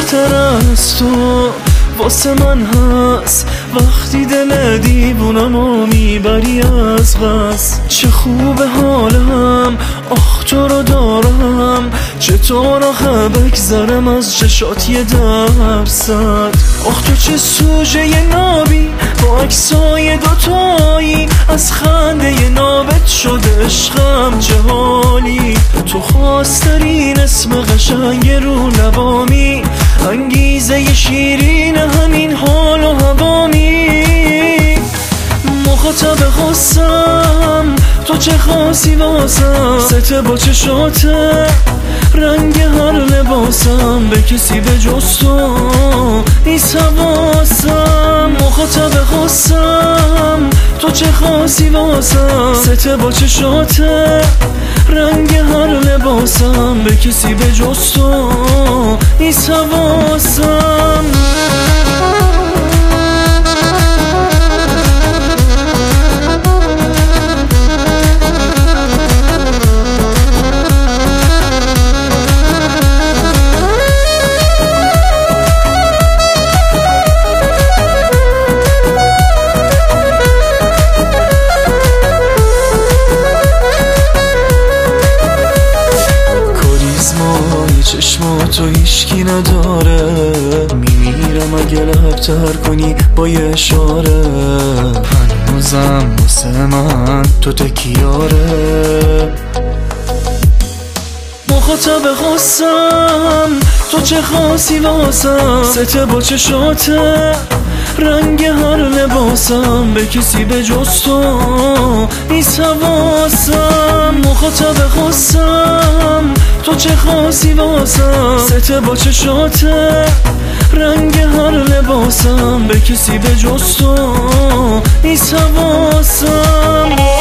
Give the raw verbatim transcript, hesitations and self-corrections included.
بهتر از تو واسه من هست وقتی دل دیوونمو میبری از قصد. چه خوب حالم آخ تو رو دارم، چطور آخه بگذرم از چشات یه درصد. آخ تو چه سوژه نابی با عکسای دوتایی، از خنده نابت شده عشقم چه حالی. تو خواسترین اسم قشنگ رو لبامی، انگیزه شیرین همین حال و هوامی. مخاطب خواستم تو چه خاصی واسم، سته با چشاته رنگ هر لباسم، به کسی به جز تو نیست حواسم. مخاطب خواستم تو چه خاصی واسم، سته با چشاته رنگ هر لباسم، به کسی به جز تو نیست حواسم. چشماتو هیشکی نداره، میمیرم اگه لب تر کنی با یه اشاره. هنوزم واسه من تو تکیاره. مخاطب خواستم تو چه خاصی واسم، سته با چشاته رنگ هر لباسم، به کسی به جز تو نیست حواسم. مخاطب خواستم تو چه خاصی واسم، سته با چشاته رنگ هر لباسم، به کسی به جز تو نیست حواسم.